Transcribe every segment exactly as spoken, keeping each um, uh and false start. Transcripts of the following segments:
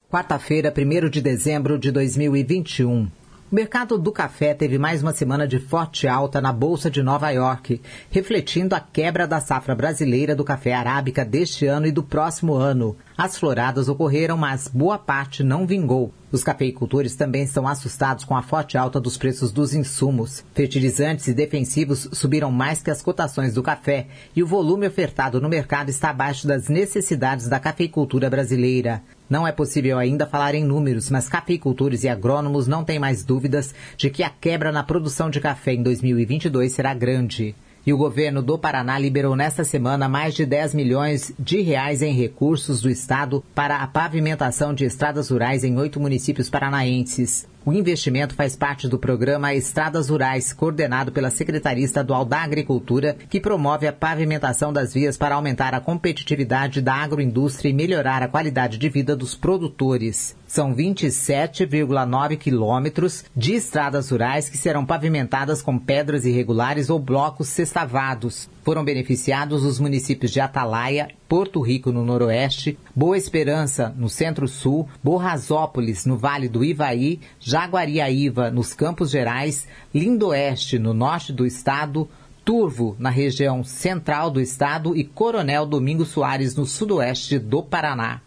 Quarta-feira, primeiro de dezembro de dois mil e vinte e um. O mercado do café teve mais uma semana de forte alta na Bolsa de Nova York, refletindo a quebra da safra brasileira do café arábica deste ano e do próximo ano. As floradas ocorreram, mas boa parte não vingou. Os cafeicultores também estão assustados com a forte alta dos preços dos insumos. Fertilizantes e defensivos subiram mais que as cotações do café e o volume ofertado no mercado está abaixo das necessidades da cafeicultura brasileira. Não é possível ainda falar em números, mas cafeicultores e agrônomos não têm mais dúvidas de que a quebra na produção de café em dois mil e vinte e dois será grande. E o governo do Paraná liberou nesta semana mais de dez milhões de reais em recursos do Estado para a pavimentação de estradas rurais em oito municípios paranaenses. O investimento faz parte do programa Estradas Rurais, coordenado pela Secretaria Estadual da Agricultura, que promove a pavimentação das vias para aumentar a competitividade da agroindústria e melhorar a qualidade de vida dos produtores. São vinte e sete vírgula nove quilômetros de estradas rurais que serão pavimentadas com pedras irregulares ou blocos sextavados. Foram beneficiados os municípios de Atalaia, Porto Rico, no noroeste, Boa Esperança, no centro-sul, Borrazópolis, no Vale do Ivaí, Jaguariaíva, nos Campos Gerais, Lindoeste, no norte do estado, Turvo, na região central do estado e Coronel Domingos Soares, no sudoeste do Paraná.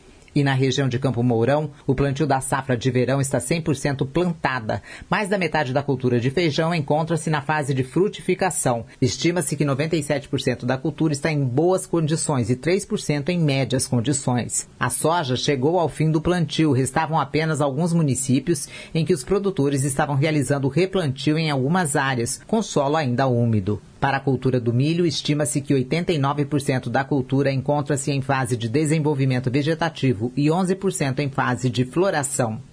E na região de Campo Mourão, o plantio da safra de verão está cem por cento plantada. Mais da metade da cultura de feijão encontra-se na fase de frutificação. Estima-se que noventa e sete por cento da cultura está em boas condições e três por cento em médias condições. A soja chegou ao fim do plantio. Restavam apenas alguns municípios em que os produtores estavam realizando replantio em algumas áreas, com solo ainda úmido. Para a cultura do milho, estima-se que oitenta e nove por cento da cultura encontra-se em fase de desenvolvimento vegetativo e onze por cento em fase de floração.